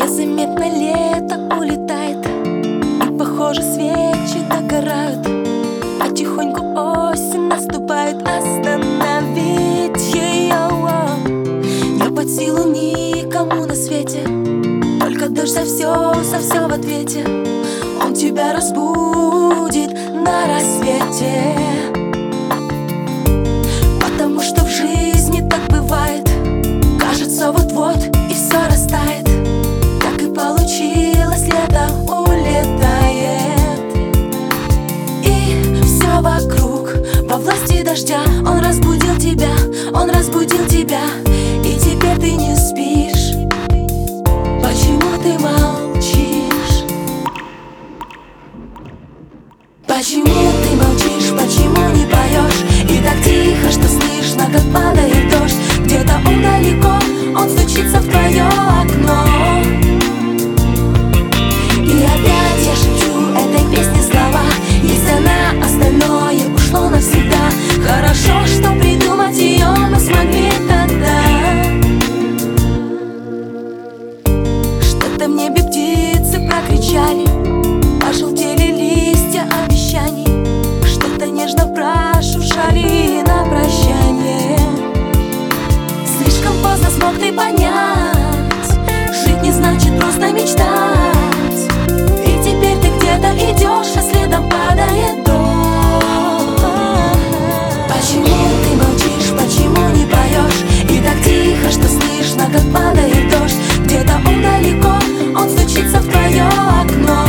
Незаметно лето улетает, и похоже свечи догорают. Потихоньку осень наступает, остановить ее не под силу никому на свете. Только дождь за все в ответе. Он тебя разбудит на рассвете. Потому что в жизни так бывает. Кажется, вот-вот и все растает. Так и получилось, лето улетает. И все вокруг во власти дождя. Он разбудил тебя, он разбудил тебя. И теперь ты не спишь. Почему ты молчишь? Почему ты молчишь, почему не поешь? И так тихо, что слышно, как падает дождь. Где-то он далеко, он стучится в твое окно. И опять я шепчу этой песне слова. Если она, остальное ушло навсегда. Хорошо, что придумать ее мы смогли тогда. Что-то в небе птицы прокричали, пожелтели листья обещаний. Что-то нежно прошуршали на прощание. Слишком поздно смог ты понять, жить не значит просто мечтать. И теперь ты где-то идешь, а следом падает дождь. Почему ты молчишь, почему не поешь? И так тихо, что слышно, как падает дождь. Где-то он далеко, он стучится в твое окно.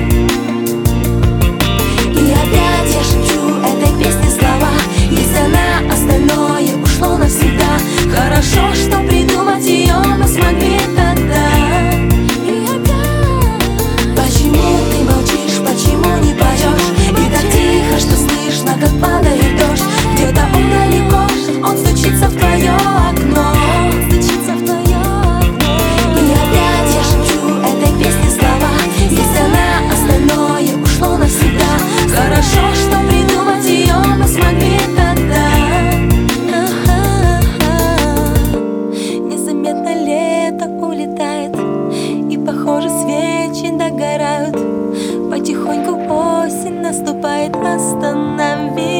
И опять я шепчу этой песне слова. Если она, остальное ушло навсегда. Хорошо, что придумать ее мы смогли тогда. И опять. Почему ты молчишь, почему не поешь? И так тихо, что слышно, как падает дождь. Где-то он далеко, он стучится в твое окно. И опять я шепчу этой песне слова. Если она, остальное ушло навсегда. Хорошо, что придумать ее мы смогли тогда. Незаметно лето улетает, и похоже свечи догорают. Потихоньку осень наступает, останови.